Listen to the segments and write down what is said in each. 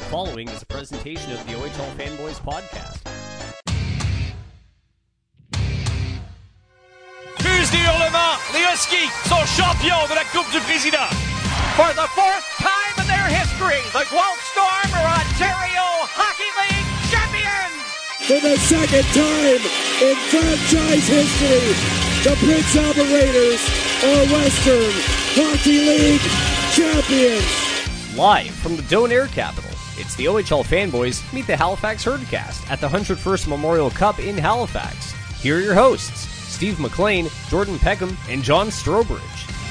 following is a presentation of the OHL Fanboys Podcast. Fuse du hurlement, les Huskies sont champions de la Coupe du Président. For the fourth time in their history, the Guelph Storm are Ontario Hockey League champions! For the second time in franchise history, the Prince Albert Raiders are Western Hockey League champions! Live from the Donair Capital, it's the OHL Fanboys meet the Halifax Herdcast at the 101st Memorial Cup in Halifax. Here are your hosts, Steve McLean, Jordan Peckham, and John Strobridge.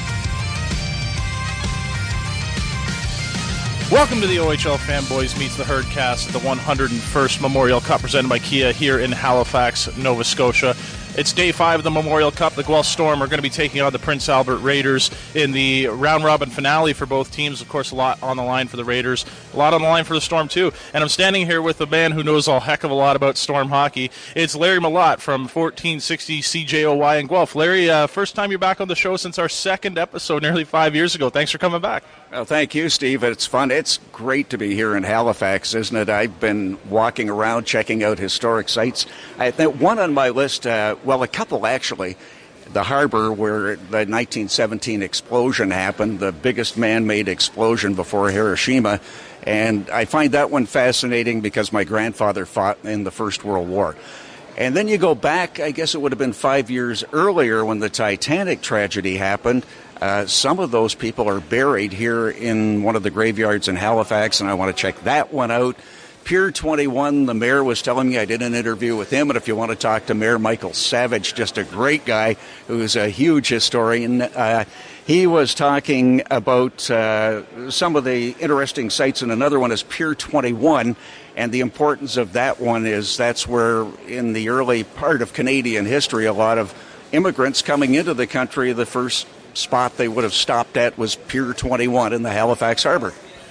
Welcome to the OHL Fanboys Meets the Herdcast at the 101st Memorial Cup presented by Kia here in Halifax, Nova Scotia. It's day 5 of the Memorial Cup. The Guelph Storm are going to be taking on the Prince Albert Raiders in the round-robin finale for both teams. Of course, a lot on the line for the Raiders, a lot on the line for the Storm, too. And I'm standing here with a man who knows a heck of a lot about Storm hockey. It's Larry Malott from 1460 CJOY in Guelph. Larry, first time you're back on the show since our second episode nearly 5 years ago. Thanks for coming back. Well, thank you, Steve. It's fun. It's great to be here in Halifax, isn't it? I've been walking around checking out historic sites. I think one on my list, well, a couple actually. The harbor where the 1917 explosion happened, the biggest man-made explosion before Hiroshima. And I find that one fascinating because my grandfather fought in the First World War. And then you go back, I guess it would have been 5 years earlier when the Titanic tragedy happened. Some of those people are buried here in one of the graveyards in Halifax, and I want to check that one out. Pier 21, the mayor was telling me, I did an interview with him, and if you want to talk to Mayor Michael Savage, just a great guy who's a huge historian, he was talking about some of the interesting sites, and another one is Pier 21, and the importance of that one is that's where, in the early part of Canadian history, a lot of immigrants coming into the country, the first spot they would have stopped at was Pier 21 in the Halifax Harbor.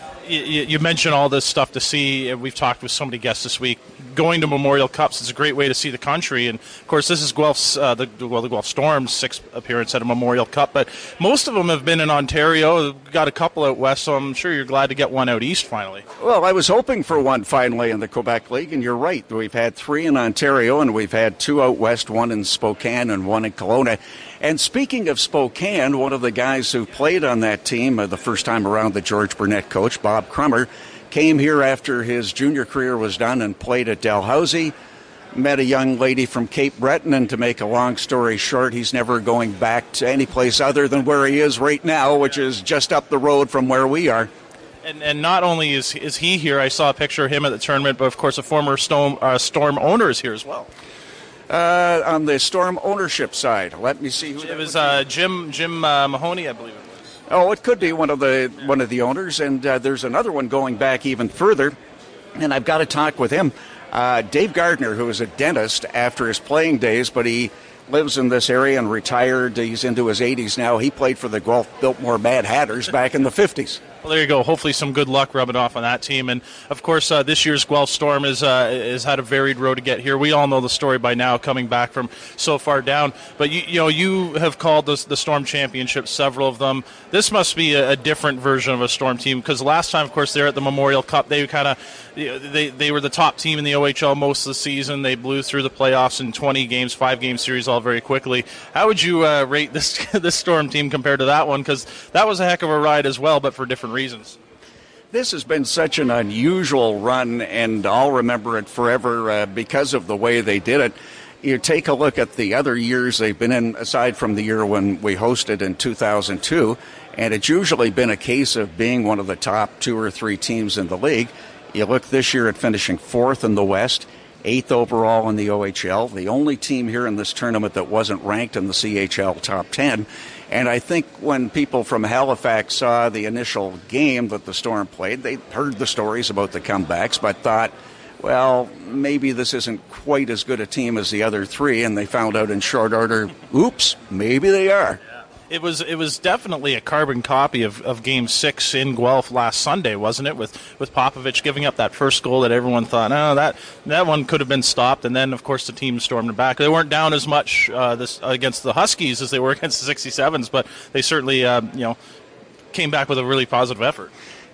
You mentioned all this stuff to see, and we've talked with so many guests this week. Going to Memorial Cups is a great way to see the country, and of course this is Guelph's, the Guelph Storm's 6th appearance at a Memorial Cup, but most of them have been in Ontario. We've got a couple out west, so I'm sure you're glad to get one out east finally. Well, I was hoping for one finally in the Quebec League, and you're right. We've had 3 in Ontario, and we've had 2 out west, 1 in Spokane and 1 in Kelowna. And speaking of Spokane, one of the guys who played on that team the first time around, the George Burnett coach, Bob Crummer, came here after his junior career was done and played at Dalhousie. Met a young lady from Cape Breton, and to make a long story short, he's never going back to any place other than where he is right now, which is just up the road from where we are. And not only is he here, I saw a picture of him at the tournament, but of course a former Storm owner is here as well. On the Storm ownership side, let me see who it was. Jim Mahoney, I believe it was. Oh, it could be one of the owners, and there's another one going back even further, and I've got to talk with him. Dave Gardner, who is a dentist after his playing days, but he lives in this area and retired. He's into his 80s now. He played for the Guelph Biltmore Mad Hatters back in the 50s. Well, there you go. Hopefully some good luck rubbing off on that team. And, of course, this year's Guelph Storm has had a varied road to get here. We all know the story by now, coming back from so far down. But, you have called the Storm Championship, several of them. This must be a different version of a Storm team, because last time, of course, they were at the Memorial Cup. They kind of they were the top team in the OHL most of the season. They blew through the playoffs in 20 games, 5-game series all very quickly. How would you rate this Storm team compared to that one? Because that was a heck of a ride as well, but for different reasons. This has been such an unusual run, and I'll remember it forever because of the way they did it. You take a look at the other years they've been in, aside from the year when we hosted in 2002, and it's usually been a case of being one of the top 2 or 3 teams in the league. You look this year at finishing 4th in the West, 8th overall in the OHL, the only team here in this tournament that wasn't ranked in the CHL top 10. And I think when people from Halifax saw the initial game that the Storm played, they heard the stories about the comebacks, but thought, well, maybe this isn't quite as good a team as the other 3, and they found out in short order, oops, maybe they are. It was definitely a carbon copy of Game 6 in Guelph last Sunday, wasn't it? With Popovich giving up that first goal that everyone thought, that one could have been stopped. And then, of course, the team stormed it back. They weren't down as much against the Huskies as they were against the 67s, but they certainly came back with a really positive effort.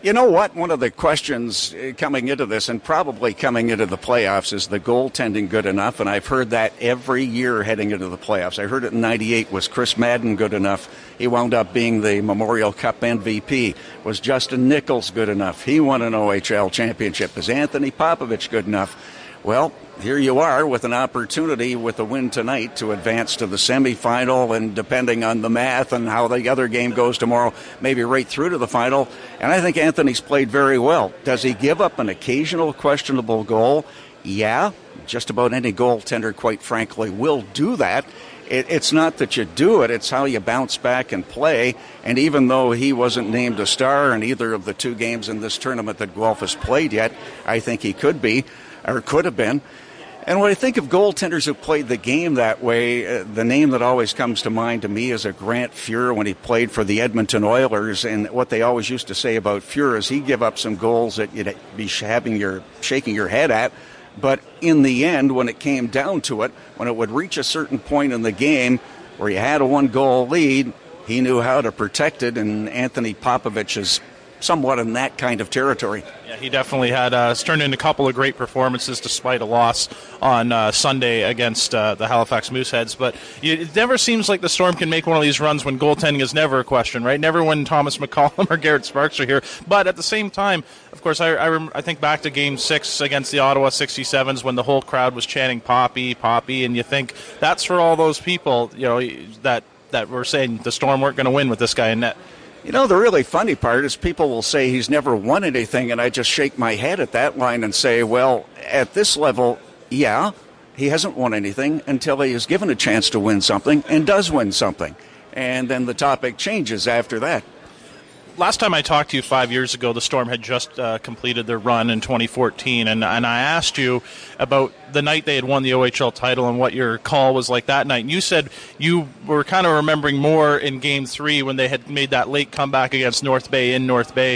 You know what? One of the questions coming into this and probably coming into the playoffs is the goaltending good enough? And I've heard that every year heading into the playoffs. I heard it in 98. Was Chris Madden good enough? He wound up being the Memorial Cup MVP. Was Justin Nichols good enough? He won an OHL championship. Is Anthony Popovich good enough? Well, here you are with an opportunity with a win tonight to advance to the semifinal, and depending on the math and how the other game goes tomorrow, maybe right through to the final. And I think Anthony's played very well. Does he give up an occasional questionable goal? Yeah, just about any goaltender, quite frankly, will do that. It's not that you do it, it's how you bounce back and play. And even though he wasn't named a star in either of the two games in this tournament that Guelph has played yet, I think he could be, or could have been. And when I think of goaltenders who played the game that way, the name that always comes to mind to me is a Grant Fuhr when he played for the Edmonton Oilers. And what they always used to say about Fuhr is he'd give up some goals that you'd be shaking your head at. But in the end, when it came down to it, when it would reach a certain point in the game where you had a one-goal lead, he knew how to protect it, and Anthony Popovich is somewhat in that kind of territory. Yeah, he definitely had turned in a couple of great performances despite a loss on Sunday against the Halifax Mooseheads. But it never seems like the Storm can make one of these runs when goaltending is never a question, right? Never when Thomas McCollum or Garrett Sparks are here. But at the same time, of course, I think back to Game 6 against the Ottawa 67s when the whole crowd was chanting Poppy, Poppy, and you think that's for all those people, that were saying the Storm weren't going to win with this guy in net. You know, the really funny part is people will say he's never won anything, and I just shake my head at that line and say, well, at this level, yeah, he hasn't won anything until he is given a chance to win something and does win something. And then the topic changes after that. Last time I talked to you 5 years ago, the Storm had just completed their run in 2014, and I asked you about the night they had won the OHL title and what your call was like that night. And you said you were kind of remembering more in Game 3 when they had made that late comeback against North Bay in North Bay.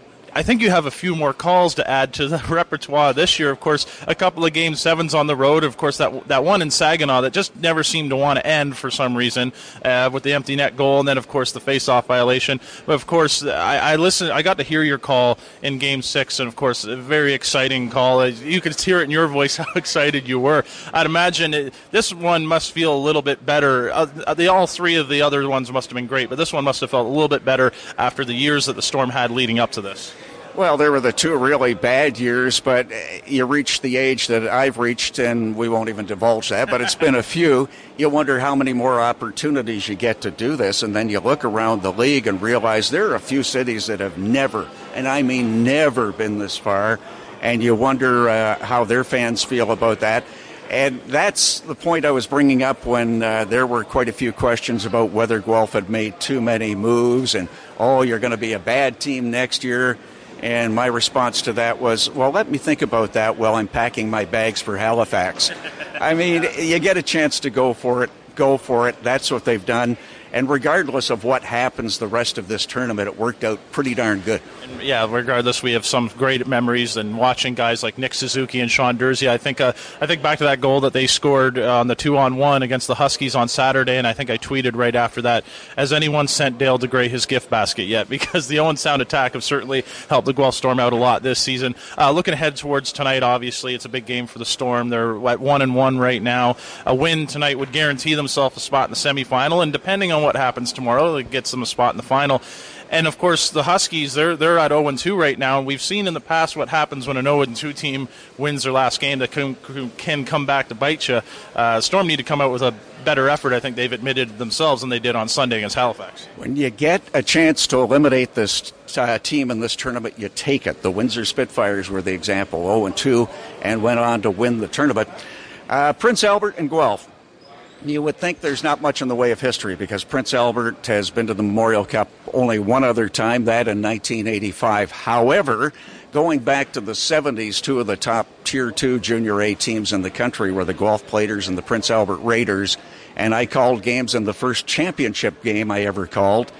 I think you have a few more calls to add to the repertoire this year. Of course, a couple of Game 7s on the road. Of course, that one in Saginaw that just never seemed to want to end for some reason with the empty net goal, and then, of course, the face-off violation. But, of course, I listened. I got to hear your call in Game 6, and, of course, a very exciting call. You could hear it in your voice how excited you were. I'd imagine this one must feel a little bit better. All three of the other ones must have been great, but this one must have felt a little bit better after the years that the Storm had leading up to this. Well, there were the two really bad years, but you reach the age that I've reached, and we won't even divulge that, but it's been a few. You wonder how many more opportunities you get to do this, and then you look around the league and realize there are a few cities that have never, and I mean never, been this far, and you wonder how their fans feel about that. And that's the point I was bringing up when there were quite a few questions about whether Guelph had made too many moves, and, you're going to be a bad team next year. And my response to that was, well, let me think about that while I'm packing my bags for Halifax. I mean, you get a chance to go for it. Go for it. That's what they've done. And regardless of what happens the rest of this tournament, it worked out pretty darn good. And yeah, regardless, we have some great memories, and watching guys like Nick Suzuki and Sean Dursey. I think back to that goal that they scored on the 2-on-1 against the Huskies on Saturday, and I think I tweeted right after that, has anyone sent Dale DeGray his gift basket yet? Because the Owen Sound attack have certainly helped the Guelph Storm out a lot this season. Looking ahead towards tonight, obviously, it's a big game for the Storm. They're at 1-1 right now. A win tonight would guarantee themselves a spot in the semifinal, and depending on what happens tomorrow, it gets them a spot in the final. And of course, the Huskies, they're at 0-2 right now, and we've seen in the past what happens when an 0-2 team wins their last game that can come back to bite you. Storm need to come out with a better effort. I think they've admitted themselves than they did on Sunday against Halifax. When you get a chance to eliminate this team in this tournament, you take it. The Windsor Spitfires were the example, 0-2, and went on to win the tournament. Prince Albert and Guelph. You would think there's not much in the way of history because Prince Albert has been to the Memorial Cup only one other time, that in 1985. However, going back to the 70s, two of the top Tier 2 Junior A teams in the country were the Guelph Platers and the Prince Albert Raiders, and I called games in the first championship game I ever called.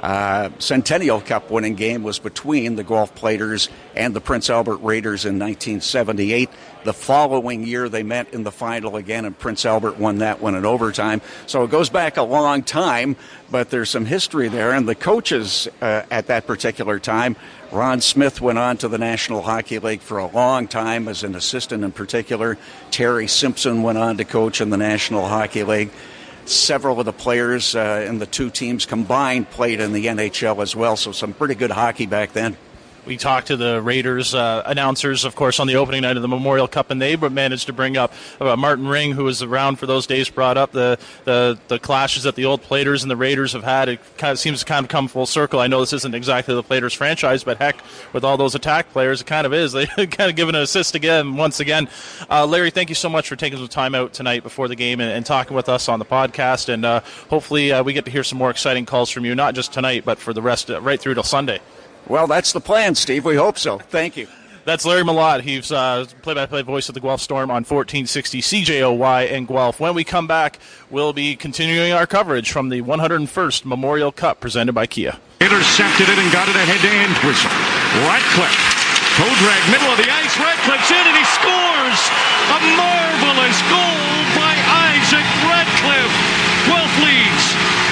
Centennial Cup winning game was between the Guelph Platers and the Prince Albert Raiders in 1978. The following year they met in the final again, and Prince Albert won that one in overtime. So it goes back a long time, but there's some history there. And the coaches at that particular time, Ron Smith went on to the National Hockey League for a long time as an assistant in particular. Terry Simpson went on to coach in the National Hockey League. Several of the players in the two teams combined played in the NHL as well, so some pretty good hockey back then. We talked to the Raiders announcers, of course, on the opening night of the Memorial Cup, and they managed to bring up Martin Ring, who was around for those days, brought up the clashes that the old Platers and the Raiders have had. It kind of seems to kind of come full circle. I know this isn't exactly the Platers franchise, but heck, with all those attack players, it kind of is. They kind of given an assist again, once again. Larry, thank you so much for taking some time out tonight before the game and talking with us on the podcast, and hopefully we get to hear some more exciting calls from you, not just tonight, but for the rest, right through till Sunday. Well, that's the plan, Steve. We hope so. Thank you. That's Larry Malott. He's play-by-play voice of the Guelph Storm on 1460 CJOY in Guelph. When we come back, we'll be continuing our coverage from the 101st Memorial Cup presented by Kia. Intercepted it and got it ahead to Entwistle. Ratcliffe. Toe drag, middle of the ice. Ratcliffe's in and he scores! A marvelous goal by Isaac Ratcliffe. Guelph leads.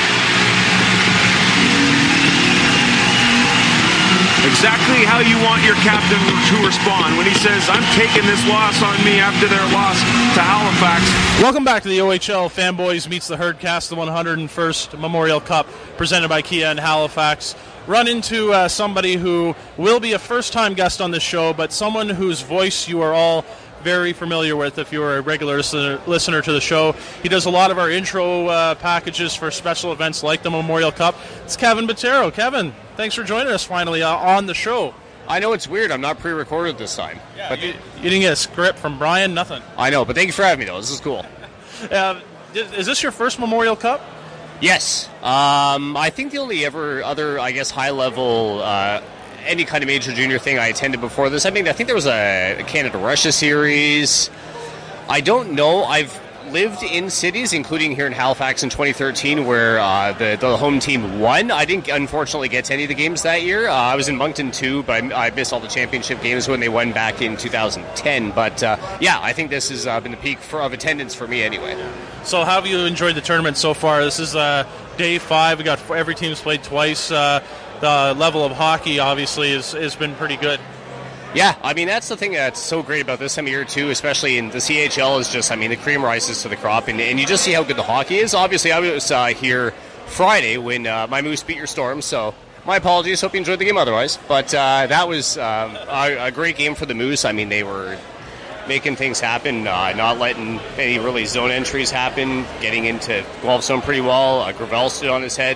Exactly how you want your captain to respond when he says, I'm taking this loss on me after their loss to Halifax. Welcome back to the OHL Fanboys Meets the Herdcast, the 101st Memorial Cup presented by Kia in Halifax. Run into somebody who will be a first-time guest on this show, but someone whose voice you are all very familiar with if you're a regular listener to the show. He does a lot of our intro packages for special events like the Memorial Cup. It's Kevin Bottero. Kevin, thanks for joining us finally on the show. I know it's weird. I'm not pre-recorded this time. Yeah, but you didn't get a script from Brian? Nothing? I know, but thank you for having me, though. This is cool. Is this your first Memorial Cup? Yes. I think the only other, I guess, high-level any kind of major junior thing I attended before this. I think there was a Canada-Russia series. I don't know. I've lived in cities, including here in Halifax in 2013, where the home team won. I didn't, unfortunately, get to any of the games that year. I was in Moncton, too, but I missed all the championship games when they won back in 2010. But, I think this has been the peak of attendance for me anyway. So how have you enjoyed the tournament so far? This is day 5. We got every team's played twice. The level of hockey, obviously, has been pretty good. Yeah, that's the thing that's so great about this time of year, too, especially in the CHL, is just, the cream rises to the crop, and you just see how good the hockey is. Obviously, I was here Friday when my Moose beat your Storm, so my apologies. Hope you enjoyed the game otherwise. But that was a great game for the Moose. They were making things happen, not letting any really zone entries happen, getting into Guelph zone pretty well. Gravel stood on his head.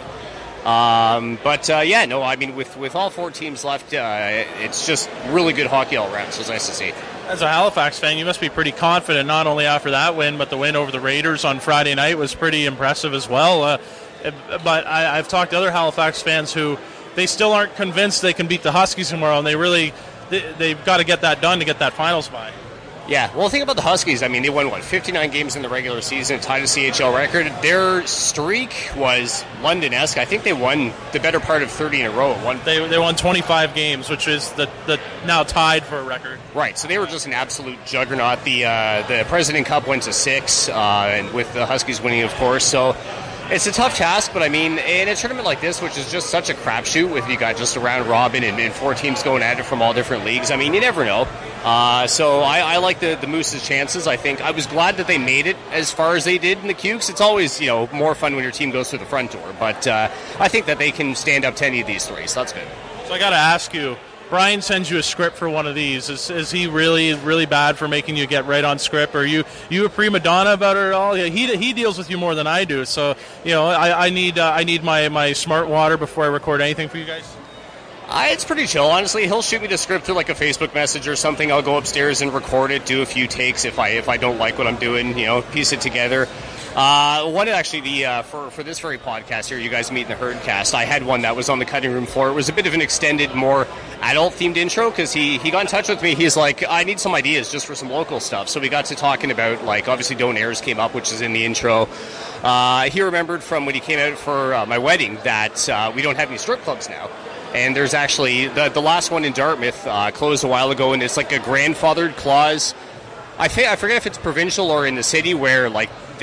With all 4 teams left, it's just really good hockey all around, so it's nice to see. As a Halifax fan, you must be pretty confident, not only after that win, but the win over the Raiders on Friday night was pretty impressive as well. But I've talked to other Halifax fans who they still aren't convinced they can beat the Huskies tomorrow, and they've got to get that done to get that finals bye. Yeah, well, think about the Huskies. They won, 59 games in the regular season, tied a CHL record. Their streak was London-esque. I think they won the better part of 30 in a row. They won 25 games, which is the now tied for a record. Right, so they were just an absolute juggernaut. The President Cup went to 6, and with the Huskies winning, of course. So it's a tough task, but in a tournament like this, which is just such a crapshoot, with you got just a round robin and 4 teams going at it from all different leagues, you never know. So I like the Moose's chances. I think I was glad that they made it as far as they did in the Cukes. It's always more fun when your team goes through the front door, but I think that they can stand up to any of these 3, so that's good. So I got to ask you, Brian sends you a script for one of these. Is he really, really bad for making you get right on script? Or are you a prima donna about it at all? Yeah, he deals with you more than I do. So I need my smart water before I record anything for you guys. It's pretty chill, honestly. He'll shoot me the script through like a Facebook message or something. I'll go upstairs and record it, do a few takes if I don't like what I'm doing, piece it together. One actually, for this very podcast here, you guys meet in the Herdcast, I had one that was on the cutting room floor. It was a bit of an extended, more adult-themed intro, because he got in touch with me. He's like, I need some ideas just for some local stuff. So we got to talking about, obviously Don't Airs came up, which is in the intro. He remembered from when he came out for my wedding that we don't have any strip clubs now. And there's actually, the last one in Dartmouth closed a while ago, and it's like a grandfathered clause. I forget if it's provincial or in the city, where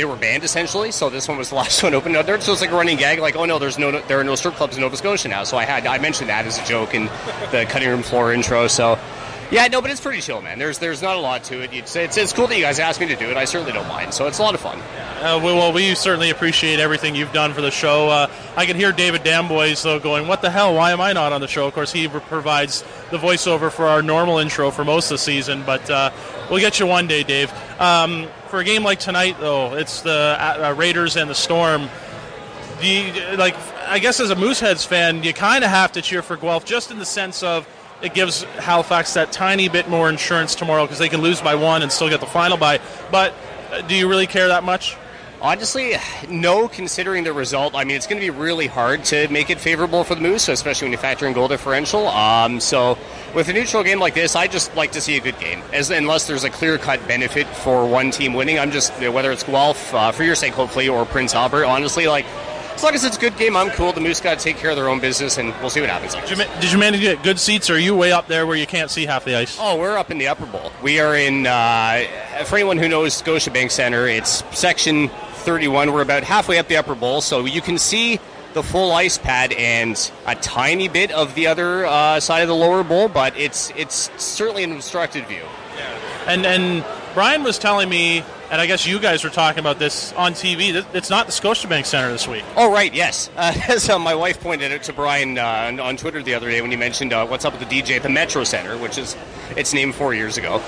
they were banned essentially. So this one was the last one open. There, so it's like a running gag, like, oh no, there are no strip clubs in Nova Scotia now. So I mentioned that as a joke in the cutting room floor intro. So. Yeah, no, but it's pretty chill, man. There's not a lot to it. It's cool that you guys asked me to do it. I certainly don't mind. So it's a lot of fun. Well, we certainly appreciate everything you've done for the show. I can hear David Dambois, though, going, what the hell? Why am I not on the show? Of course, he provides the voiceover for our normal intro for most of the season, but we'll get you one day, Dave. For a game like tonight, though, it's the Raiders and the Storm. I guess as a Mooseheads fan, you kind of have to cheer for Guelph, just in the sense of it gives Halifax that tiny bit more insurance tomorrow because they can lose by one and still get the final bye. But do you really care that much? Honestly, no, considering the result. I mean, it's going to be really hard to make it favorable for the Moose, especially when you factor in goal differential. So with a neutral game like this, I just like to see a good game. Unless there's a clear-cut benefit for one team winning, I'm just, whether it's Guelph, for your sake, hopefully, or Prince Albert, honestly, as long as it's a good game, I'm cool. The Moose got to take care of their own business, and we'll see what happens. Did you manage to get good seats, or are you way up there where you can't see half the ice? Oh, we're up in the upper bowl. We are in, for anyone who knows Scotiabank Center, it's section 31. We're about halfway up the upper bowl, so you can see the full ice pad and a tiny bit of the other side of the lower bowl, but it's certainly an obstructed view. Yeah. And Brian was telling me, and I guess you guys were talking about this on TV, it's not the Scotiabank Center this week. Oh, right, yes. As my wife pointed out to Brian on Twitter the other day when he mentioned what's up with the DJ at the Metro Center, which is its name 4 years ago.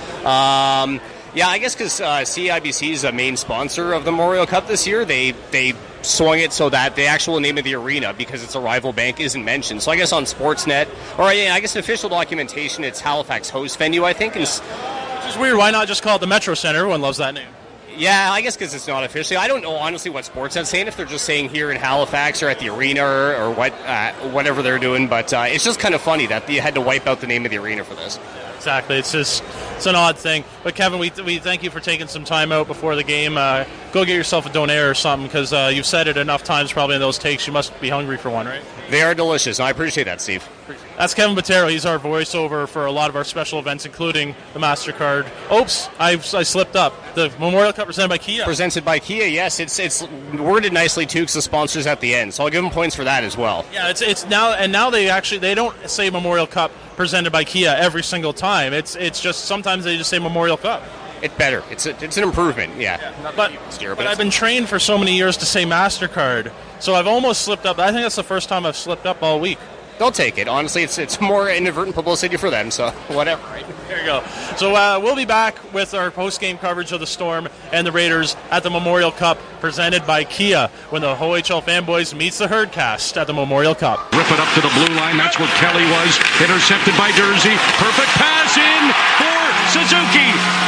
Yeah, I guess because CIBC is a main sponsor of the Memorial Cup this year, they swung it so that the actual name of the arena, because it's a rival bank, isn't mentioned. So I guess on Sportsnet, or I guess official documentation, it's Halifax host venue, I think. Which is weird. Why not just call it the Metro Center? Everyone loves that name. Yeah, I guess because it's not officially. I don't know, honestly, what Sportsnet's saying, if they're just saying here in Halifax or at the arena or whatever they're doing. But it's just kind of funny that you had to wipe out the name of the arena for this. Exactly. It's an odd thing. But, Kevin, we thank you for taking some time out before the game. Go get yourself a donair or something, because you've said it enough times probably in those takes. You must be hungry for one, right? They are delicious, and I appreciate that, Steve. That's Kevin Bottero. He's our voiceover for a lot of our special events, including the MasterCard. Oops, I slipped up. The Memorial Cup presented by Kia. Presented by Kia, yes. It's worded nicely, too, because the sponsor's at the end. So I'll give them points for that as well. Yeah, it's now they don't say Memorial Cup presented by Kia every single time. It's just sometimes they just say Memorial Cup. It's better. It's an improvement, yeah. But I've been trained for so many years to say MasterCard, so I've almost slipped up. I think that's the first time I've slipped up all week. They'll take it. Honestly, it's more inadvertent publicity for them, so whatever. Right? There you go. So we'll be back with our post-game coverage of the Storm and the Raiders at the Memorial Cup, presented by Kia, when the OHL Fanboys meets the Herdcast at the Memorial Cup. Rip it up to the blue line. That's where Kelly was. Intercepted by Jersey. Perfect pass in for Suzuki.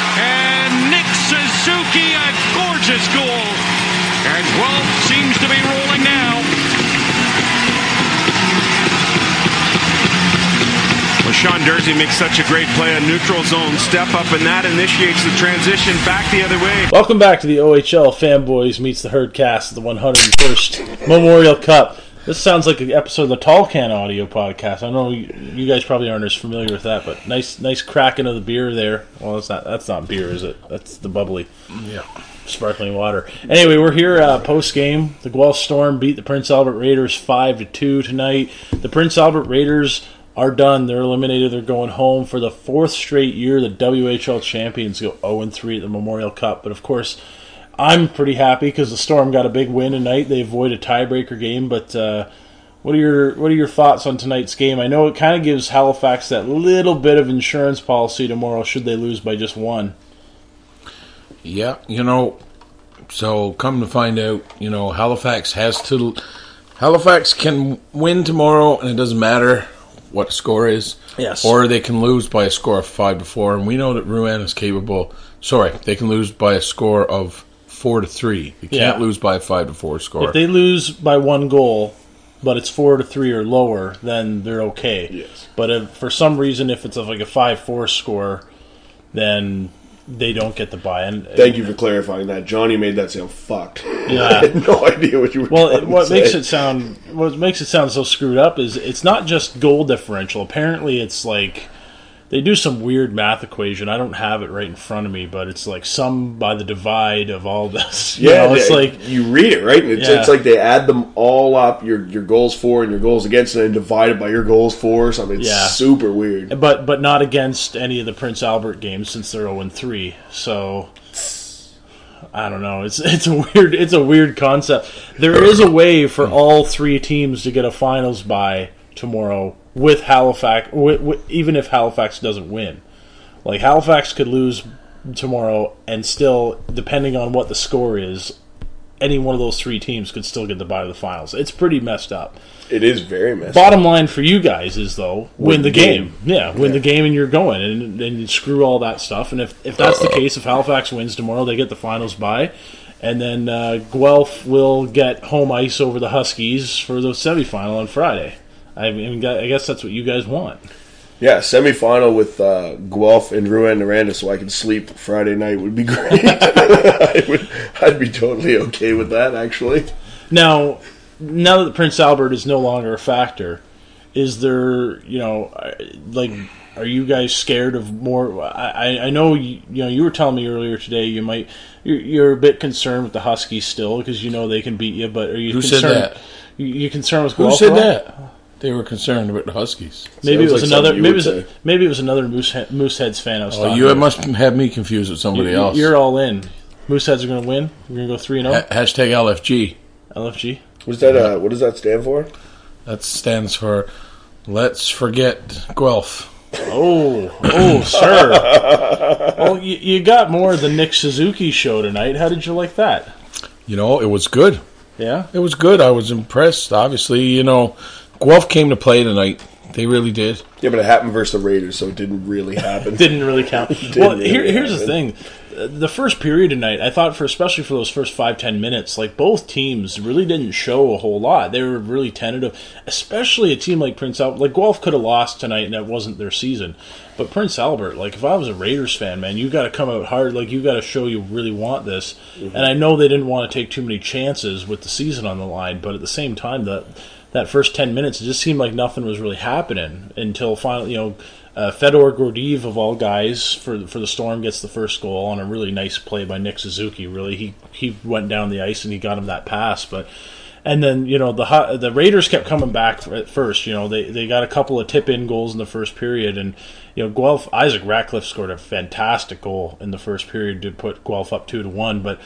And Nick Suzuki, a gorgeous goal. And Guelph seems to be rolling now. Well, Sean Jersey makes such a great play, a neutral zone step up, and that initiates the transition back the other way. Welcome back to the OHL Fanboys Meets the Herdcast, the 101st Memorial Cup. This sounds like an episode of the Tall Can audio podcast. I know you guys probably aren't as familiar with that, but nice cracking of the beer there. Well, that's not beer, is it? That's the bubbly, sparkling water. Anyway, we're here post game. The Guelph Storm beat the Prince Albert Raiders 5-2 tonight. The Prince Albert Raiders are done. They're eliminated. They're going home for the fourth straight year. The WHL champions go 0-3 at the Memorial Cup. But of course, I'm pretty happy because the Storm got a big win tonight. They avoid a tiebreaker game. But what are your thoughts on tonight's game? I know it kind of gives Halifax that little bit of insurance policy tomorrow should they lose by just one. Yeah, so come to find out, Halifax can win tomorrow, and it doesn't matter what the score is. Yes. Or they can lose by a score of 5-4, and we know that Rouen is capable. Sorry, they can lose by a score of 4-3. They can't lose by a 5-4 score. If they lose by one goal, but it's 4-3 or lower, then they're okay. Yes. But if, for some reason, if it's like a 5-4 score, then they don't get the buy-in. Thank you for clarifying that. Johnny made that sound fucked. Yeah. I had no idea what you were trying to say. What makes it sound so screwed up is it's not just goal differential. Apparently it's like They do some weird math equation. I don't have it right in front of me, but it's like sum by the divide of all this. It's like you read it, right? And it's like they add them all up, your goals for and your goals against, and then divide it by your goals for or something. It's super weird. But not against any of the Prince Albert games since they're 0-3. So I don't know. It's a weird concept. There is a way for all three teams to get a finals bye tomorrow with Halifax, even if Halifax doesn't win. Like, Halifax could lose tomorrow, and still, depending on what the score is, any one of those three teams could still get the bye to the finals. It's pretty messed up. It is very messed up. Bottom line for you guys is, though, win the game. Yeah, win the game and you're going, and you screw all that stuff. And if that's the case, if Halifax wins tomorrow, they get the finals bye. And then Guelph will get home ice over the Huskies for the semifinal on Friday. I guess that's what you guys want. Yeah, semifinal with Guelph and Rouyn-Noranda, so I can sleep Friday night would be great. I'd be totally okay with that, actually. Now that Prince Albert is no longer a factor, is there, are you guys scared of more? I know you were telling me earlier today you're a bit concerned with the Huskies still because they can beat you, but are you concerned? Said that? You concerned with Guelph? Who said that? They were concerned about the Huskies. Maybe it was another. Maybe it was another Mooseheads fan I was talking you about. must have me confused with somebody else. You're all in. Mooseheads are going to win. We're going to go 3-0. Hashtag LFG. LFG. What does that stand for? That stands for Let's Forget Guelph. Oh, sir. Well, you got more of the Nick Suzuki show tonight. How did you like that? It was good. Yeah? It was good. I was impressed. Obviously, Guelph came to play tonight. They really did. Yeah, but it happened versus the Raiders, so it didn't really happen. Didn't really count. Here's the thing. The first period tonight, I thought, especially for those first 5-10 minutes, like both teams really didn't show a whole lot. They were really tentative, especially a team like Prince Albert. Like Guelph could have lost tonight, and that wasn't their season. But Prince Albert, like if I was a Raiders fan, man, you got to come out hard. Like you got to show you really want this. Mm-hmm. And I know they didn't want to take too many chances with the season on the line, but at the same time, that first 10 minutes, it just seemed like nothing was really happening until finally, Fedor Gordeev, of all guys, for the Storm, gets the first goal on a really nice play by Nick Suzuki. Really, he went down the ice and he got him that pass. And then the Raiders kept coming back at first. They got a couple of tip-in goals in the first period, and Guelph, Isaac Ratcliffe scored a fantastic goal in the first period to put Guelph up 2-1. But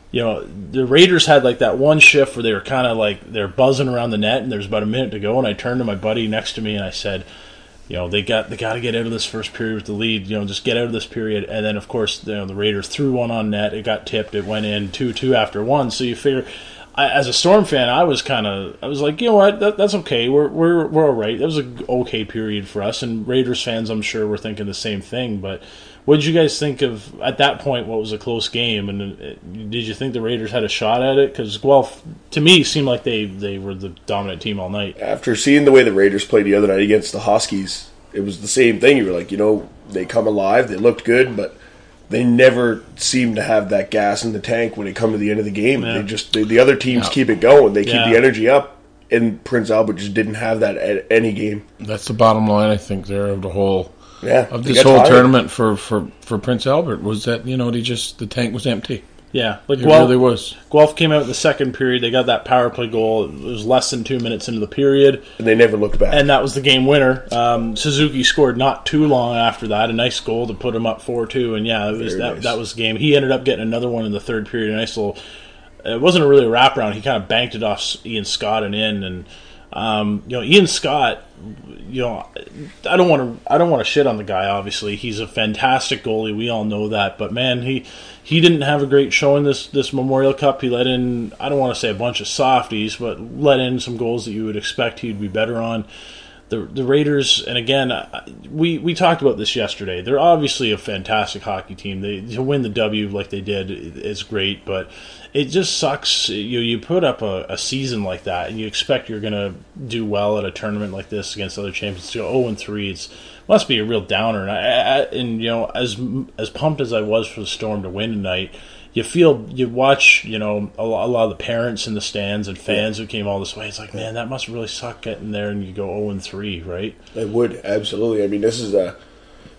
the Raiders had like that one shift where they were kind of like they're buzzing around the net, and there's about a minute to go, and I turned to my buddy next to me and I said, they got to get out of this first period with the lead. Just get out of this period. And then, of course, the Raiders threw one on net. It got tipped. It went in 2-2 after one. So you figure, as a Storm fan, I was like, what? That's okay. We're all right. That was an okay period for us. And Raiders fans, I'm sure, were thinking the same thing. But what did you guys think of at that point? What was a close game? And did you think the Raiders had a shot at it? Because Guelph, to me, seemed like they were the dominant team all night. After seeing the way the Raiders played the other night against the Huskies, it was the same thing. You were like, they come alive, they looked good, but they never seem to have that gas in the tank when it comes to the end of the game. Yeah. The other teams keep it going. They keep the energy up, and Prince Albert just didn't have that at any game. That's the bottom line, I think, there of the whole this whole tired. tournament for Prince Albert was that the tank was empty. Yeah, it really was. Guelph came out in the second period. They got that power play goal. It was less than 2 minutes into the period, and they never looked back. And that was the game winner. Suzuki scored not too long after that. A nice goal to put him up 4-2. And that was the game. He ended up getting another one in the third period. A nice little. It wasn't really a wraparound. He kind of banked it off Ian Scott and in. And Ian Scott. I don't want to shit on the guy. Obviously, he's a fantastic goalie. We all know that. But man, he didn't have a great showing this Memorial Cup. He let in, I don't want to say a bunch of softies, but let in some goals that you would expect he'd be better on. The Raiders, and again, we talked about this yesterday. They're obviously a fantastic hockey team. To win the W like they did is great, but it just sucks. You put up a season like that, and you expect you're going to do well at a tournament like this against other champions. To go 0-3, it must be a real downer. And as pumped as I was for the Storm to win tonight, you watch, a lot of the parents in the stands and fans who came all this way. It's like, man, that must really suck getting there and you go 0-3, right? It would, absolutely. I mean, this is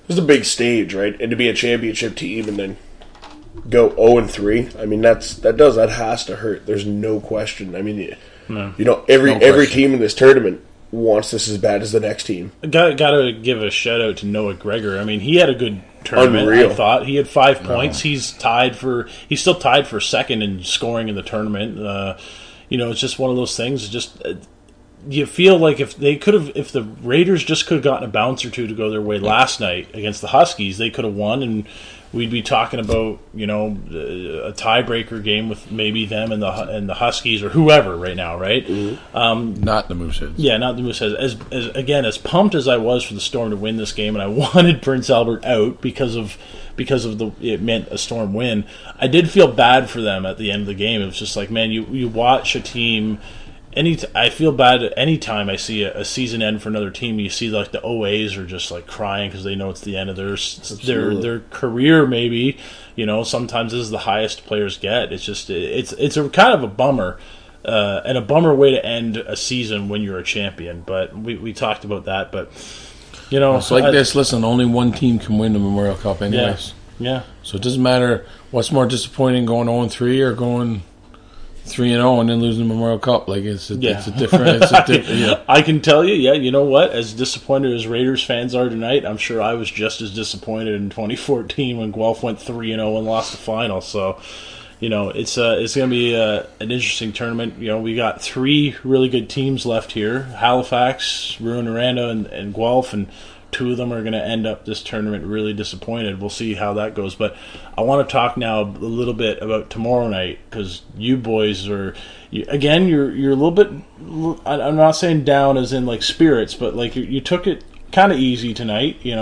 This is a big stage, right? And to be a championship team and then go 0-3, I mean, that has to hurt. There's no question. I mean, every team in this tournament wants this as bad as the next team. Got to give a shout out to Noah Gregor. I mean, he had a good tournament. Unreal. I thought he had 5 points. He's still tied for second in scoring in the tournament. It's just one of those things. You feel like if the Raiders just could have gotten a bounce or two to go their way last night against the Huskies, they could have won, and we'd be talking about a tiebreaker game with maybe them and the Huskies or whoever right now, right? Mm-hmm. Not the Mooseheads. Yeah, not the Mooseheads. As pumped as I was for the Storm to win this game, and I wanted Prince Albert out because of it meant a Storm win. I did feel bad for them at the end of the game. It was just like, man, you watch a team. I feel bad any time I see a season end for another team. You see like the OAs are just like crying because they know it's the end of their career. Maybe sometimes this is the highest players get. It's just it's a kind of a bummer and a bummer way to end a season when you're a champion. But we talked about that. But it's like this. Listen, only one team can win the Memorial Cup, anyways. Yeah. So it doesn't matter what's more disappointing, going 0-3 or going 3-0 and then losing the Memorial Cup. Like it's a different. I can tell you, you know what? As disappointed as Raiders fans are tonight, I'm sure I was just as disappointed in 2014 when Guelph went 3-0 and lost the final. So, it's going to be an interesting tournament. We got 3 really good teams left here: Halifax, Rouyn-Noranda, and Guelph, and 2 of them are going to end up this tournament really disappointed. We'll see how that goes. But I want to talk now a little bit about tomorrow night, because you boys are, you're a little bit, I'm not saying down as in like spirits, but like you took it kind of easy tonight. You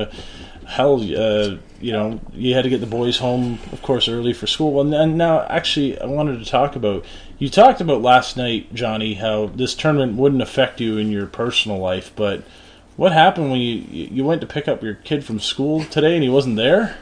had to get the boys home, of course, early for school. And now, actually, I wanted to talk about, you talked about last night, Johnny, how this tournament wouldn't affect you in your personal life, but what happened when you went to pick up your kid from school today and he wasn't there?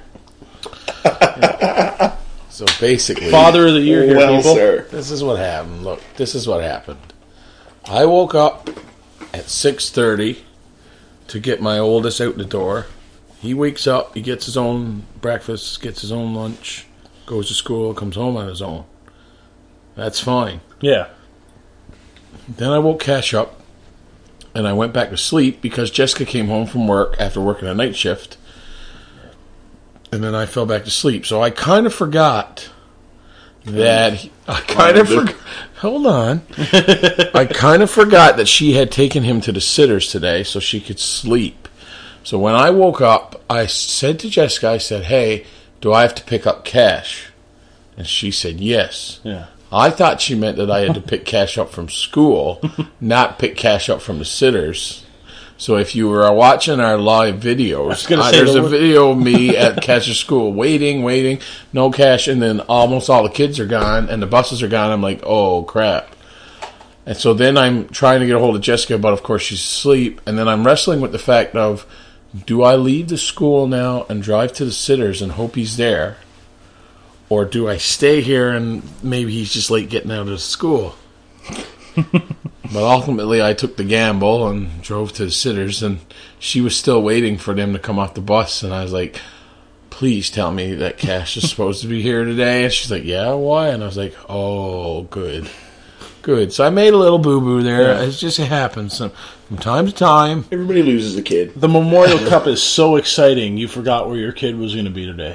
So basically, Father of the Year here, people. Sir. This is what happened. Look, this is what happened. I woke up at 6:30 to get my oldest out the door. He wakes up, he gets his own breakfast, gets his own lunch, goes to school, comes home on his own. That's fine. Yeah. Then I woke Cash up. And I went back to sleep because Jessica came home from work after working a night shift. And then I fell back to sleep. So I kind of forgot that... Hold on. I kind of forgot that she had taken him to the sitters today so she could sleep. So when I woke up, I said to Jessica, I said, hey, do I have to pick up Cash? And she said, yes. Yeah. I thought she meant that I had to pick Cash up from school, not pick Cash up from the sitters. So if you were watching our live videos, there's a video of me at Cash's school waiting, no Cash, and then almost all the kids are gone and the buses are gone. I'm like, oh, crap. And so then I'm trying to get a hold of Jessica, but of course she's asleep. And then I'm wrestling with the fact of, do I leave the school now and drive to the sitters and hope he's there? Or do I stay here and maybe he's just late getting out of school? But ultimately, I took the gamble and drove to the sitters, and she was still waiting for them to come off the bus. And I was like, please tell me that Cash is supposed to be here today. And she's like, yeah, why? And I was like, oh, good. So I made a little boo-boo there. Yeah. It just happens from time to time. Everybody loses a kid. The Memorial Cup is so exciting, you forgot where your kid was going to be today.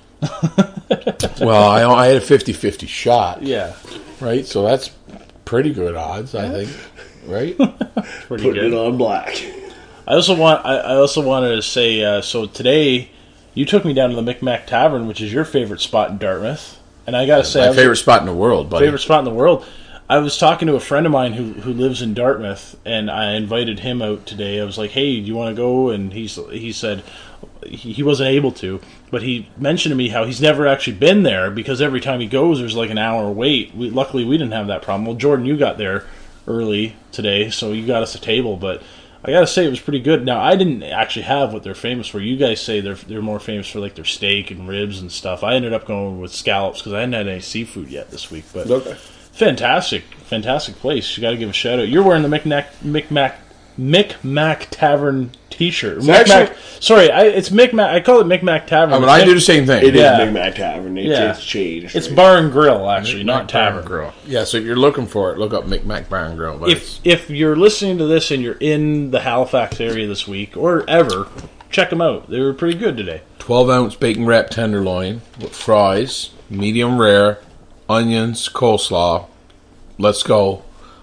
Well, I had a 50-50 shot. Yeah. Right? So that's pretty good odds, I think. Right? Pretty Putting good. It on black. I also wanted to say, so today you took me down to the Micmac Tavern, which is your favorite spot in Dartmouth. And I got to say... My favorite spot in the world, buddy. Favorite spot in the world. I was talking to a friend of mine who lives in Dartmouth, and I invited him out today. I was like, hey, do you want to go? And he said he wasn't able to, but he mentioned to me how he's never actually been there because every time he goes, there's like an hour wait. Luckily, we didn't have that problem. Well, Jordan, you got there early today, so you got us a table, but I got to say it was pretty good. Now, I didn't actually have what they're famous for. You guys say they're more famous for like their steak and ribs and stuff. I ended up going with scallops because I hadn't had any seafood yet this week, but... Okay. Fantastic place. You got to give a shout out. You're wearing the Micmac Micmac Tavern T-shirt. It's actually- It's Micmac. I call it Micmac Tavern. But I do the same thing. It is Micmac Tavern. It's changed. It's Bar and Grill, actually, not Tavern. Grill. Yeah, so if you're looking for it, look up Micmac Bar and Grill. But If you're listening to this and you're in the Halifax area this week, or ever, check them out. They were pretty good today. 12-ounce bacon wrap tenderloin with fries, medium rare, onions, coleslaw. Let's go.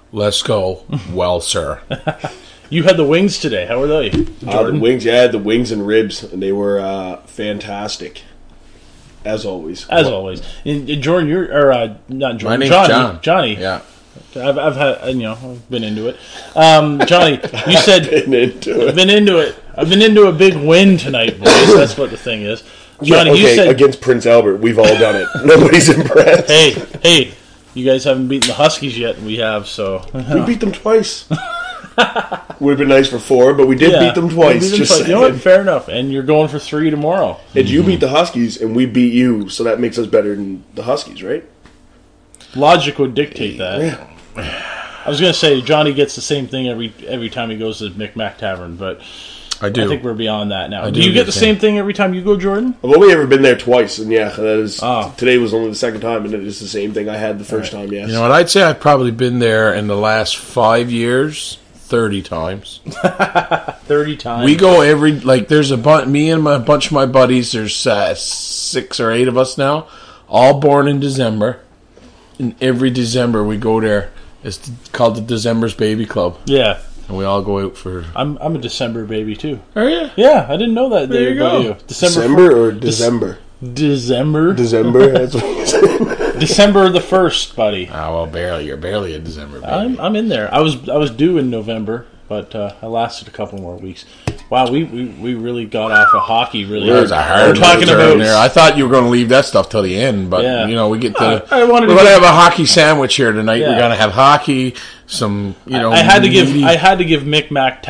Well, sir. You had the wings today. How were they, The wings, the wings and ribs, and they were fantastic, as always. And Jordan, you're not Jordan. My name's Johnny. Johnny. Yeah. I've had I've been into it. Johnny, you said been into it. I've been into a big win tonight, boys. That's what the thing is. Johnny, you said against Prince Albert. We've all done it. Nobody's impressed. Hey. You guys haven't beaten the Huskies yet, and we have, so... We beat them twice. Would have been nice for 4, but we did beat them twice. You know what? Fair enough. And you're going for 3 tomorrow. And you beat the Huskies, and we beat you, so that makes us better than the Huskies, right? Logic would dictate that. I was going to say, Johnny gets the same thing every time he goes to Micmac Tavern, but... I do. I think we're beyond that now. Do you get the same thing every time you go, Jordan? I've only ever been there twice, and today was only the second time, and it is the same thing I had the first time, yes. You know what, I'd say I've probably been there in the last 5 years 30 times. 30 times? We go there's me and a bunch of my buddies, there's 6 or 8 of us now, all born in December, and every December we go there. It's called the December's Baby Club. Yeah. And we all go out for... I'm a December baby, too. Are you? Yeah, I didn't know that. There you go. You. December or December? December. That's what you said. December the 1st, buddy. Oh, well, barely. You're barely a December baby. I'm in there. I was due in November, but I lasted a couple more weeks. Wow, we really got off of hockey really hard. There's a hard talking about there. I thought you were going to leave that stuff till the end, but we get to. We're going to have a hockey sandwich here tonight. Yeah. We're going to have hockey. Some I had to give Micmac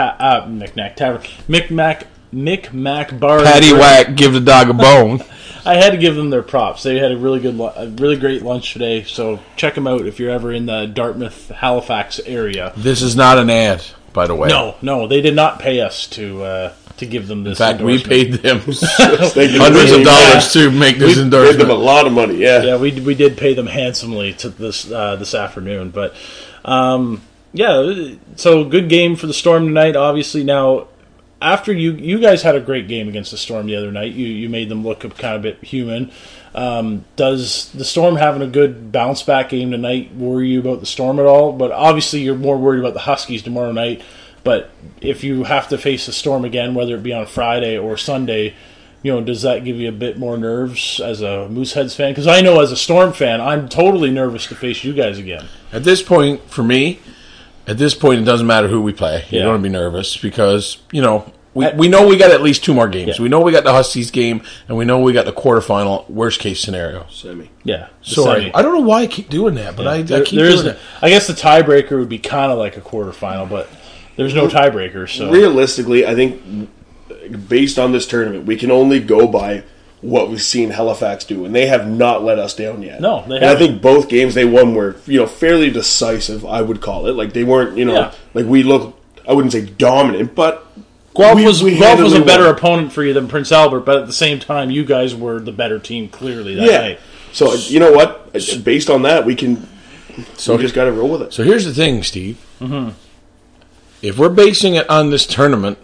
Bar Patty Whack give the dog a bone. I had to give them their props. They had a really great lunch today. So check them out if you're ever in the Dartmouth, Halifax area. This is not an ad, by the way. No, they did not pay us to give them this. In fact, we paid them hundreds of dollars to make this endorsement. Paid them a lot of money. Yeah, we did pay them handsomely to this afternoon, but. So good game for the Storm tonight. Obviously, now after you guys had a great game against the Storm the other night, you made them look kind of a bit human. Does the Storm having a good bounce back game tonight worry you about the Storm at all? But obviously, you're more worried about the Huskies tomorrow night. But if you have to face the Storm again, whether it be on Friday or Sunday, does that give you a bit more nerves as a Mooseheads fan? Because I know as a Storm fan, I'm totally nervous to face you guys again. At this point, for me, it doesn't matter who we play. You're going to be nervous because, we know we got at least 2 more games. Yeah. We know we got the Huskies game, and we know we got the quarterfinal worst-case scenario. Semi. Yeah. Sorry. I don't know why I keep doing that, but I keep doing it. I guess the tiebreaker would be kind of like a quarterfinal, but there's no tiebreaker. So realistically, I think based on this tournament, we can only go by what we've seen Halifax do, and they have not let us down yet. No, they haven't. And I think both games they won were, fairly decisive, I would call it. Like, they weren't, like we look, I wouldn't say dominant, but Guelph was a better opponent for you than Prince Albert, but at the same time, you guys were the better team clearly that night. So, you know what? Based on that, we just got to roll with it. So here's the thing, Steve. Mm-hmm. If we're basing it on this tournament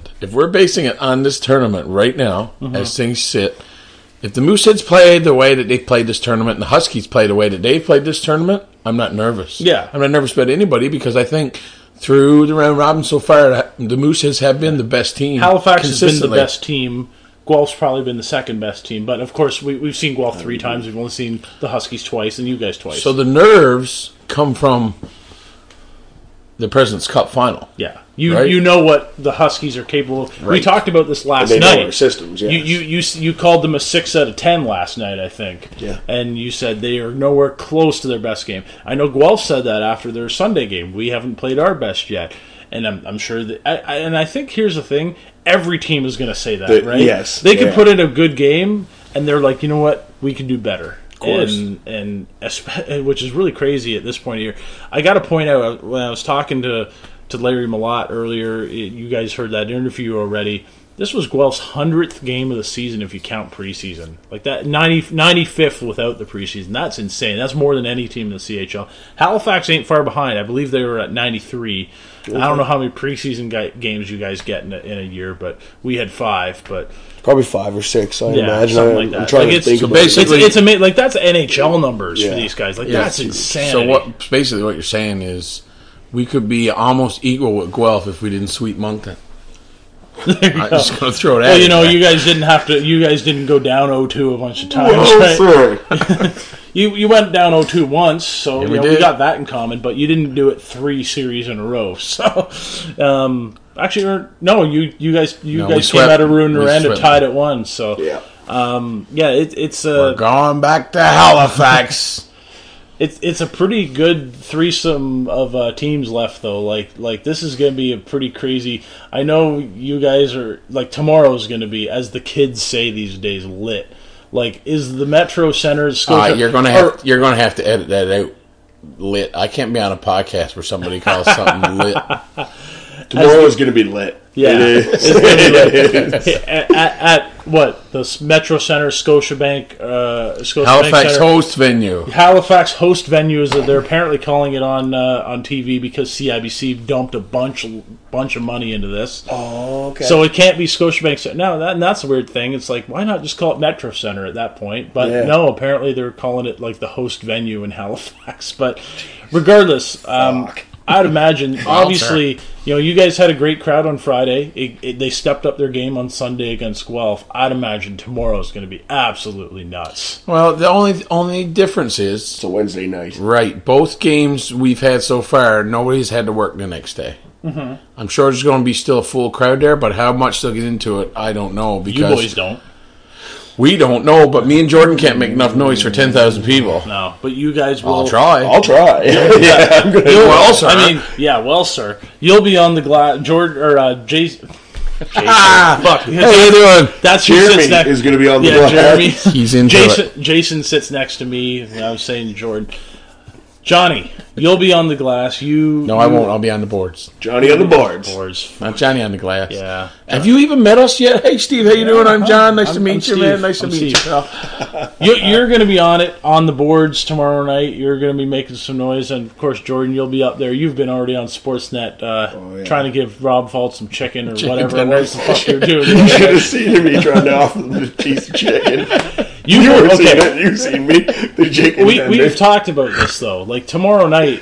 right now, as things sit, if the Mooseheads play the way that they played this tournament and the Huskies play the way that they played this tournament, I'm not nervous. Yeah. I'm not nervous about anybody because I think through the round robin so far, the Mooseheads have been the best team. Halifax has been the best team. Guelph's probably been the second best team. But, of course, we've seen Guelph 3 times. We've only seen the Huskies twice and you guys twice. So the nerves come from the President's Cup final. Yeah. You know what the Huskies are capable of. Right. We talked about this last night. Know our systems, yes. You called them a 6 out of 10 last night, I think. Yeah. And you said they are nowhere close to their best game. I know Guelph said that after their Sunday game. We haven't played our best yet. And I'm sure that... I think here's the thing. Every team is going to say that, right? Yes. They could put in a good game, and they're like, you know what? We can do better. Of course. And which is really crazy at this point of year. I got to point out, when I was talking to to Larry Malott earlier. You guys heard that interview already. This was Guelph's 100th game of the season if you count preseason. Like that, 95th without the preseason. That's insane. That's more than any team in the CHL. Halifax ain't far behind. I believe they were at 93. Okay. I don't know how many preseason games you guys get in a year, but we had 5. But probably 5 or 6. I imagine something like that. I'm trying to think. So basically, it's amazing. Like that's NHL numbers for these guys. Like that's insane. So what you're saying is we could be almost equal with Guelph if we didn't sweep Moncton. I'm just going to throw that. Well, you guys didn't have to. You guys didn't go down 0-2 a bunch of times, right? You went down 0-2 once, so we got that in common. But you didn't do it 3 series in a row. So, actually, no, you guys came out of Rouyn-Noranda tied at 1. So, it's we're going back to Halifax. It's a pretty good threesome of teams left, though. Like this is going to be a pretty crazy. I know you guys are like tomorrow's going to be, as the kids say these days, lit. Like, is the Metro Center? You're going to have to edit that out. Lit. I can't be on a podcast where somebody calls something lit. Tomorrow is going to be lit. Yeah, it's going to be lit. at what, the Metro Center, Scotiabank Halifax host venue. Halifax host venue is that they're apparently calling it on TV because CIBC dumped a bunch of money into this. Oh, okay. So it can't be Scotiabank Center. Now that's a weird thing. It's like, why not just call it Metro Center at that point? But no, apparently they're calling it like the host venue in Halifax. But regardless, I'd imagine, obviously, you guys had a great crowd on Friday. They stepped up their game on Sunday against Guelph. I'd imagine tomorrow's going to be absolutely nuts. Well, the only difference is it's a Wednesday night. Right. Both games we've had so far, nobody's had to work the next day. Mm-hmm. I'm sure there's going to be still a full crowd there, but how much they'll get into it, I don't know. Because you boys don't. We don't know, but me and Jordan can't make enough noise for 10,000 people. No, but you guys will. I'll try. Yeah, I'm well, sir. Well, sir. You'll be on the glass. Jordan or Jason. Fuck. Hey, how you doing? That's Jeremy is going to be on the glass. Jeremy. He's into it. Jason sits next to me. And I was saying Jordan. Johnny, you'll be on the glass. No, I won't. I'll be on the boards. Johnny on the boards. Not Johnny on the glass. Yeah. Have you even met us yet? Hey, Steve, how you doing? I'm John. Nice to meet you, man. Nice to meet you. You're going to be on the boards tomorrow night. You're going to be making some noise. And, of course, Jordan, you'll be up there. You've been already on Sportsnet trying to give Rob Fault some chicken or whatever it was the fuck you're doing. You should have seen me trying to offer them a piece of chicken. You've seen it. You've seen me. The chicken. We've talked about this though. Like tomorrow night,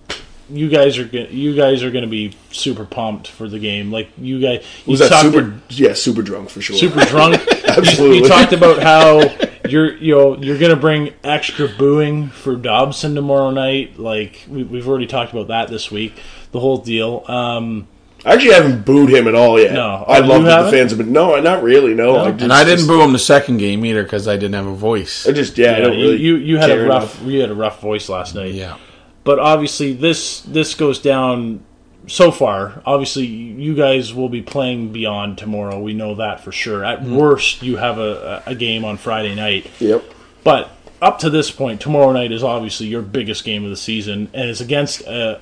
you guys are going to be super pumped for the game. Like you guys, super drunk for sure. Super drunk. Absolutely. You talked about how you're going to bring extra booing for Dobson tomorrow night. Like we've already talked about that this week. The whole deal. I actually haven't booed him at all yet. No. I love that the fans have been. No, not really. No. I didn't boo him the second game either because I didn't have a voice. I don't really. You had a rough voice last night. Yeah. But obviously this goes down so far. Obviously you guys will be playing beyond tomorrow. We know that for sure. At worst, you have a game on Friday night. Yep. But up to this point, tomorrow night is obviously your biggest game of the season, and it's against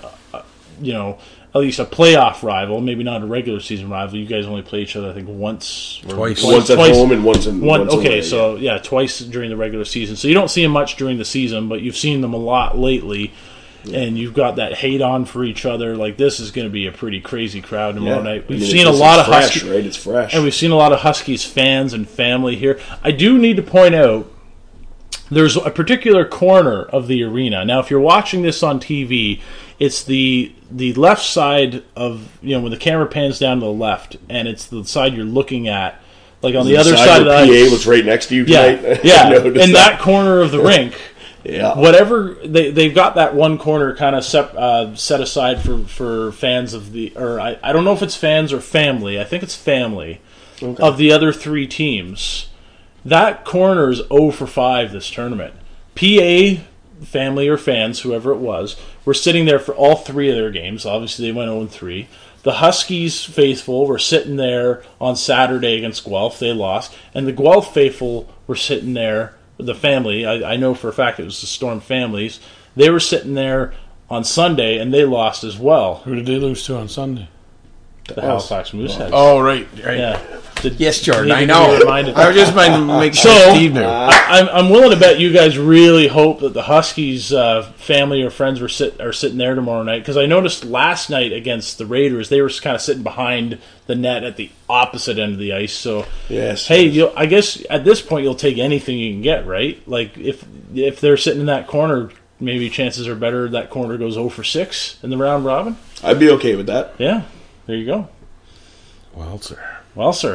at least a playoff rival, maybe not a regular season rival. You guys only play each other, I think, twice. Once at home and once away. So, twice during the regular season. So you don't see them much during the season, but you've seen them a lot lately, and you've got that hate on for each other. Like, this is going to be a pretty crazy crowd tomorrow night. We've seen a lot of Huskies. Right? It's fresh. And we've seen a lot of Huskies fans and family here. I do need to point out, there's a particular corner of the arena. Now, if you're watching this on TV, it's the left side of, when the camera pans down to the left, and it's the side you're looking at, like on the other side of the ice. PA was right next to you tonight. Yeah, in that corner of the rink. Yeah. Whatever, they've got that one corner kind of set aside for fans of I don't know if it's fans or family. I think it's family of the other 3 teams. That corner is 0 for 5 this tournament. PA, family or fans, whoever it was, were sitting there for all 3 of their games. Obviously, they went 0-3. The Huskies faithful were sitting there on Saturday against Guelph. They lost. And the Guelph faithful were sitting there, the family, I know for a fact it was the Storm families, they were sitting there on Sunday, and they lost as well. Who did they lose to on Sunday? The Halifax Mooseheads. Oh, right. Yeah. Yes, Jordan, I know. I was just trying to make sure Steve knew. I'm willing to bet you guys really hope that the Huskies family or friends are sitting there tomorrow night, because I noticed last night against the Raiders they were kind of sitting behind the net at the opposite end of the ice. So yes, hey, I guess at this point you'll take anything you can get, right? Like if they're sitting in that corner, maybe chances are better that corner goes 0 for 6 in the round robin. I'd be okay with that. Yeah, there you go. Well, sir. Well, sir.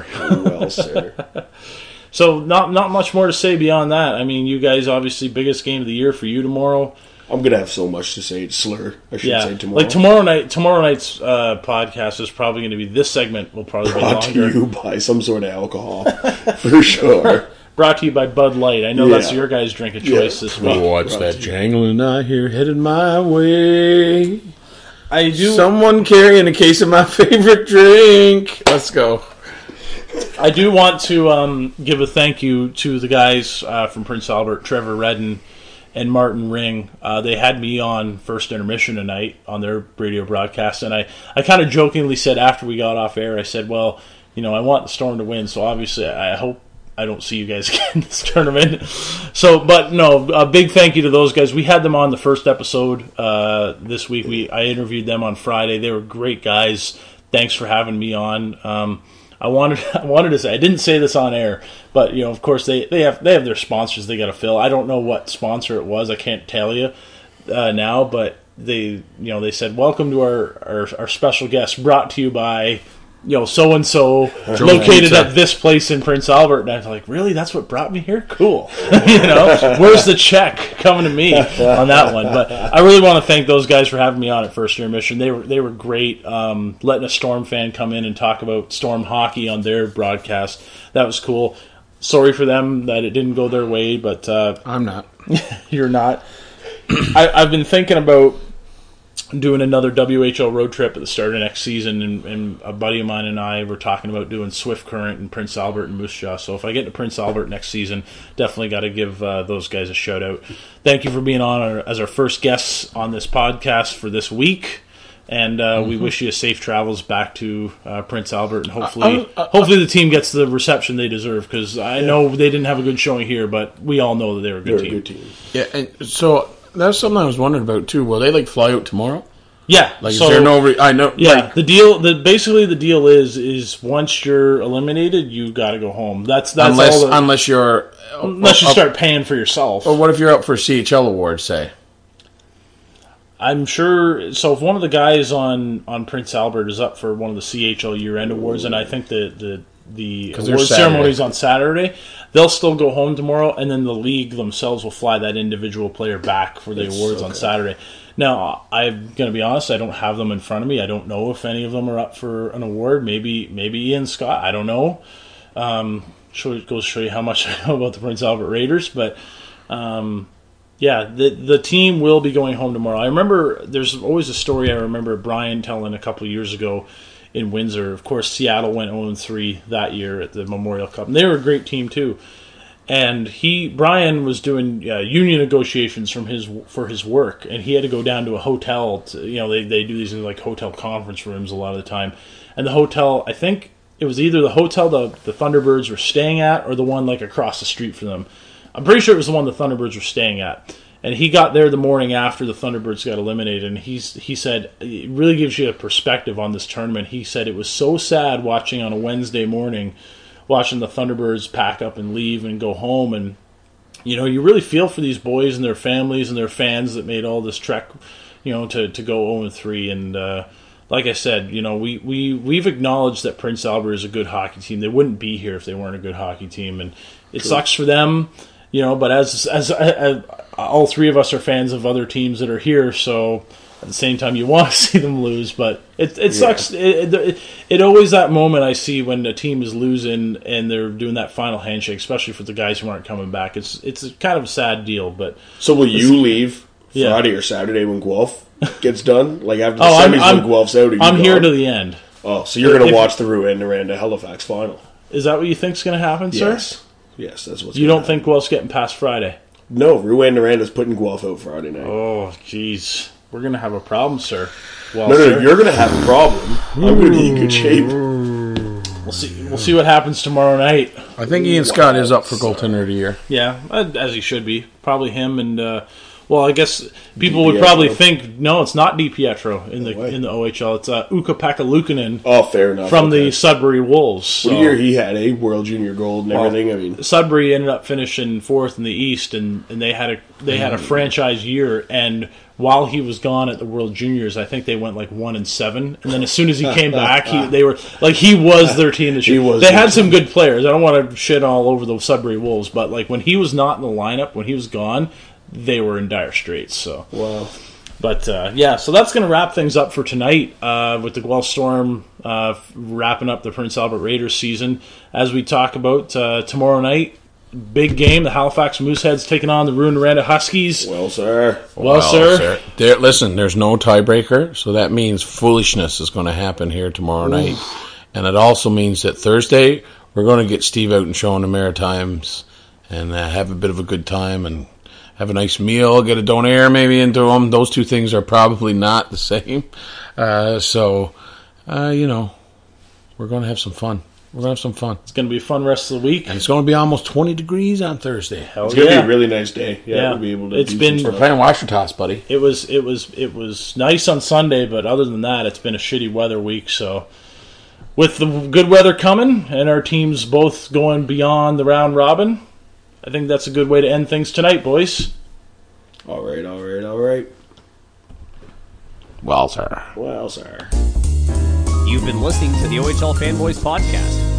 So not much more to say beyond that. I mean, you guys obviously biggest game of the year for you tomorrow. I'm gonna have so much to say. Slur, I should say tomorrow. Like tomorrow night's podcast is probably going to be, this segment will probably be longer. Brought to you by some sort of alcohol, for sure. Brought to you by Bud Light. I know that's your guys' drink of choice this week. What's that jangling I hear headed my way? I do. Someone carrying a case of my favorite drink. Let's go. I do want to give a thank you to the guys from Prince Albert, Trevor Redden and Martin Ring. They had me on First Intermission tonight on their radio broadcast, and I kind of jokingly said after we got off air, I said, well, I want the Storm to win, so obviously I hope I don't see you guys again in this tournament. So, but no, a big thank you to those guys. We had them on the first episode this week. I interviewed them on Friday. They were great guys. Thanks for having me on. I wanted to say, I didn't say this on air, but of course they have their sponsors they got to fill. I don't know what sponsor it was. I can't tell you now, but they said welcome to our special guest, brought to you by so and so, located at this place in Prince Albert. And I was like, really? That's what brought me here? Cool. Where's the check coming to me on that one? But I really want to thank those guys for having me on at First Intermission. They were great, letting a Storm fan come in and talk about Storm hockey on their broadcast. That was cool. Sorry for them that it didn't go their way, but I'm not. You're not. I've been thinking about doing another WHL road trip at the start of next season, and a buddy of mine and I were talking about doing Swift Current in Prince Albert and Moose Jaw. So if I get to Prince Albert next season, definitely got to give those guys a shout out. Thank you for being on as our first guests on this podcast for this week, and we wish you safe travels back to Prince Albert, and hopefully the team gets the reception they deserve, because I know they didn't have a good showing here, but we all know that they were a good team. Yeah, and so that's something I was wondering about too. Will they fly out tomorrow? Yeah. Is there no? I know. Yeah. The deal. Basically the deal is once you're eliminated, you got to go home. That's unless you start paying for yourself. Or what if you're up for CHL awards? Say. I'm sure. So if one of the guys on Prince Albert is up for one of the CHL year-end awards, and I think the award ceremony is on Saturday, they'll still go home tomorrow, and then the league themselves will fly that individual player back for the awards on Saturday. Now, I'm going to be honest, I don't have them in front of me. I don't know if any of them are up for an award. Maybe Ian Scott. I don't know. It goes to show you how much I know about the Prince Albert Raiders. But, the team will be going home tomorrow. I remember there's always a story I remember Brian telling a couple of years ago in Windsor. Of course, Seattle went 0-3 that year at the Memorial Cup. And they were a great team, too. And Brian was doing union negotiations for his work, and he had to go down to a hotel. They do these in hotel conference rooms a lot of the time. And the hotel, I think it was either the hotel the Thunderbirds were staying at or the one across the street from them. I'm pretty sure it was the one the Thunderbirds were staying at. And he got there the morning after the Thunderbirds got eliminated, and he said it really gives you a perspective on this tournament. He said it was so sad watching on a Wednesday morning, watching the Thunderbirds pack up and leave and go home, and you really feel for these boys and their families and their fans that made all this trek, to go 0-3. And like I said, we've acknowledged that Prince Albert is a good hockey team. They wouldn't be here if they weren't a good hockey team, and it sucks for them. But as all three of us are fans of other teams that are here, so at the same time you want to see them lose, but it sucks. It always that moment I see when a team is losing and they're doing that final handshake, especially for the guys who aren't coming back. It's kind of a sad deal. But so will you leave Friday or Saturday when Guelph gets done? After the semis when Guelph's out? I'm here to the end. Oh, so you're going to watch the Rouyn-Noranda Halifax final? Is that what you think's going to happen, sir? Yes, that's what's. You don't think Guelph's getting past Friday? No, Rouyn-Noranda's putting Guelph out Friday night. Oh, jeez. we're going to have a problem, sir. Well, no, you're going to have a problem. I'm going to be in good shape. We'll see what happens tomorrow night. I think Ian Scott is up for goaltender of the year. Yeah, as he should be. Probably him and... well, I guess people would probably think, no, it's not DiPietro in the OHL. It's Ukko-Pekka Luukkonen. Oh, fair enough. From the Sudbury Wolves. What a year he had, a World Junior Gold and everything. I mean, Sudbury ended up finishing 4th in the East, and they had a franchise year. And while he was gone at the World Juniors, I think they went like 1-7. And then as soon as he came back, he was their team this year. They had some good players. I don't want to shit all over the Sudbury Wolves, but like when he was not in the lineup, when he was gone, they were in dire straits. So, wow. But so that's going to wrap things up for tonight with the Guelph Storm wrapping up the Prince Albert Raiders season. As we talk about tomorrow night, big game. The Halifax Mooseheads taking on the Rouyn-Noranda Huskies. Well, sir. Listen, there's no tiebreaker, so that means foolishness is going to happen here tomorrow night. And it also means that Thursday we're going to get Steve out and show in the Maritimes and have a bit of a good time and have a nice meal, get a donaire maybe into them. Those two things are probably not the same. So, we're going to have some fun. It's going to be a fun rest of the week. And it's going to be almost 20 degrees on Thursday. It's going to be a really nice day. Yeah. We'll be able to we're playing Washtenaw, buddy. It was nice on Sunday, but other than that, it's been a shitty weather week. So, with the good weather coming and our teams both going beyond the round robin, I think that's a good way to end things tonight, boys. All right. Well, sir. You've been listening to the OHL Fanboys Podcast.